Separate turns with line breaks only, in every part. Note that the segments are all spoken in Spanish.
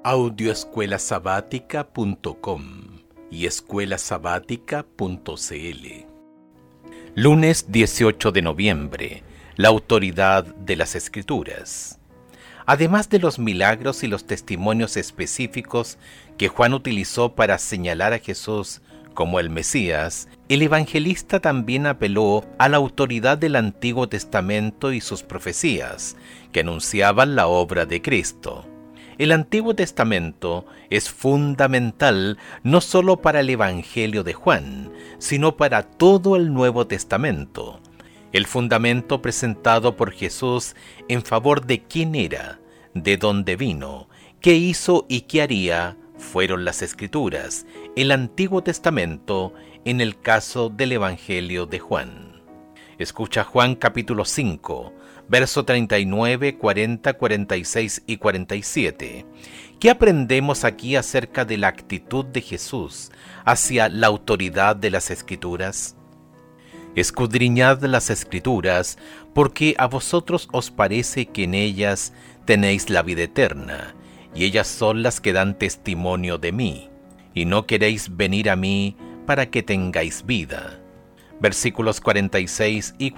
audioescuelasabática.com y escuelasabática.cl. Lunes 18 de noviembre. La autoridad de las Escrituras. Además de los milagros y los testimonios específicos que Juan utilizó para señalar a Jesús como el Mesías, el evangelista también apeló a la autoridad del Antiguo Testamento y sus profecías, que anunciaban la obra de Cristo. El Antiguo Testamento es fundamental no solo para el Evangelio de Juan, sino para todo el Nuevo Testamento. El fundamento presentado por Jesús en favor de quién era, de dónde vino, qué hizo y qué haría, fueron las Escrituras, el Antiguo Testamento, en el caso del Evangelio de Juan. Escucha Juan capítulo 5, verso 39, 40, 46 y 47. ¿Qué aprendemos aquí acerca de la actitud de Jesús hacia la autoridad de las Escrituras? Escudriñad las Escrituras, porque a vosotros os parece que en ellas tenéis la vida eterna, y ellas son las que dan testimonio de mí, y no queréis venir a mí para que tengáis vida. Versículos 46 y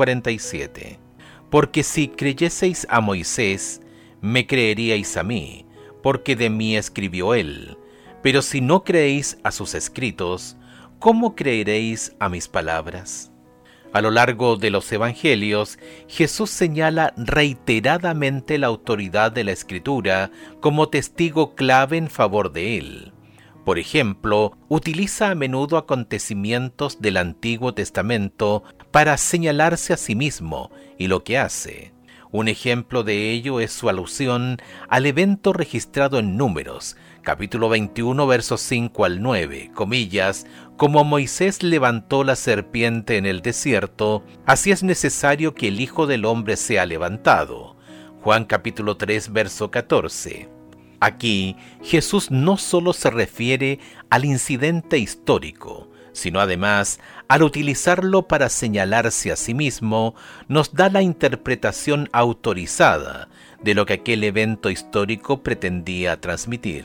47. Porque si creyeseis a Moisés, me creeríais a mí, porque de mí escribió él. Pero si no creéis a sus escritos, ¿cómo creeréis a mis palabras? A lo largo de los evangelios, Jesús señala reiteradamente la autoridad de la Escritura como testigo clave en favor de él. Por ejemplo, utiliza a menudo acontecimientos del Antiguo Testamento para señalarse a sí mismo y lo que hace. Un ejemplo de ello es su alusión al evento registrado en Números, capítulo 21, versos 5 al 9, comillas, como Moisés levantó la serpiente en el desierto, así es necesario que el Hijo del Hombre sea levantado. Juan capítulo 3, verso 14. Aquí, Jesús no solo se refiere al incidente histórico, sino además, al utilizarlo para señalarse a sí mismo, nos da la interpretación autorizada de lo que aquel evento histórico pretendía transmitir.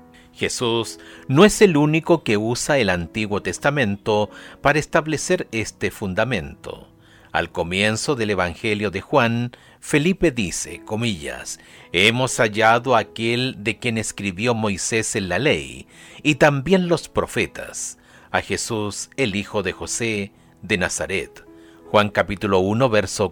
Jesús no es el único que usa el Antiguo Testamento para establecer este fundamento. Al comienzo del Evangelio de Juan, Felipe dice, comillas, hemos hallado a aquel de quien escribió Moisés en la ley, y también los profetas, a Jesús, el hijo de José, de Nazaret. Juan capítulo 1, verso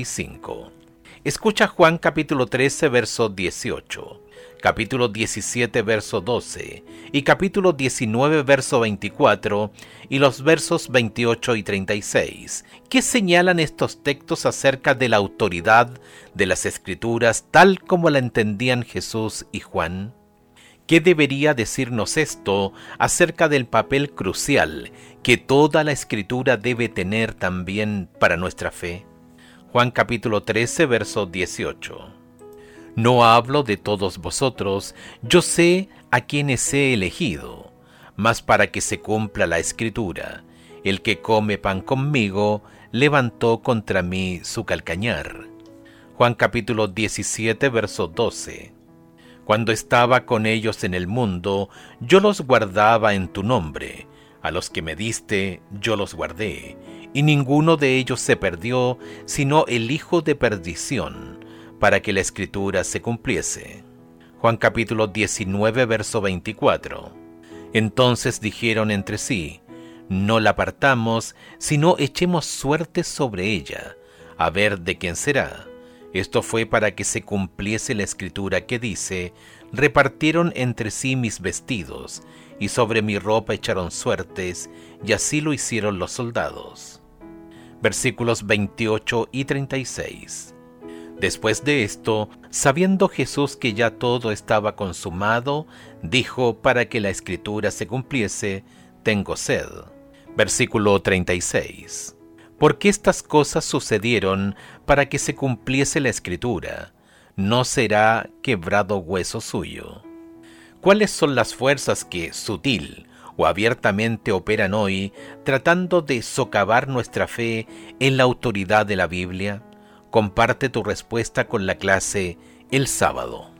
45. Escucha Juan capítulo 13, verso 18, capítulo 17, verso 12, y capítulo 19, verso 24, y los versos 28 y 36. ¿Qué señalan estos textos acerca de la autoridad de las Escrituras tal como la entendían Jesús y Juan? ¿Qué debería decirnos esto acerca del papel crucial que toda la Escritura debe tener también para nuestra fe? Juan capítulo 13, verso 18. No hablo de todos vosotros, yo sé a quienes he elegido, mas para que se cumpla la Escritura, el que come pan conmigo, levantó contra mí su calcañar. Juan capítulo 17, verso 12. Cuando estaba con ellos en el mundo, yo los guardaba en tu nombre. A los que me diste, yo los guardé. Y ninguno de ellos se perdió, sino el hijo de perdición, para que la Escritura se cumpliese. Juan capítulo 19, verso 24. Entonces dijeron entre sí, no la partamos, sino echemos suerte sobre ella, a ver de quién será. Esto fue para que se cumpliese la Escritura que dice, repartieron entre sí mis vestidos, y sobre mi ropa echaron suertes, y así lo hicieron los soldados. Versículos 28 y 36. Después de esto, sabiendo Jesús que ya todo estaba consumado, dijo para que la Escritura se cumpliese, tengo sed. Versículo 36. Porque estas cosas sucedieron para que se cumpliese la Escritura, no será quebrado hueso suyo. ¿Cuáles son las fuerzas que, sutil o abiertamente, operan hoy tratando de socavar nuestra fe en la autoridad de la Biblia? Comparte tu respuesta con la clase el sábado.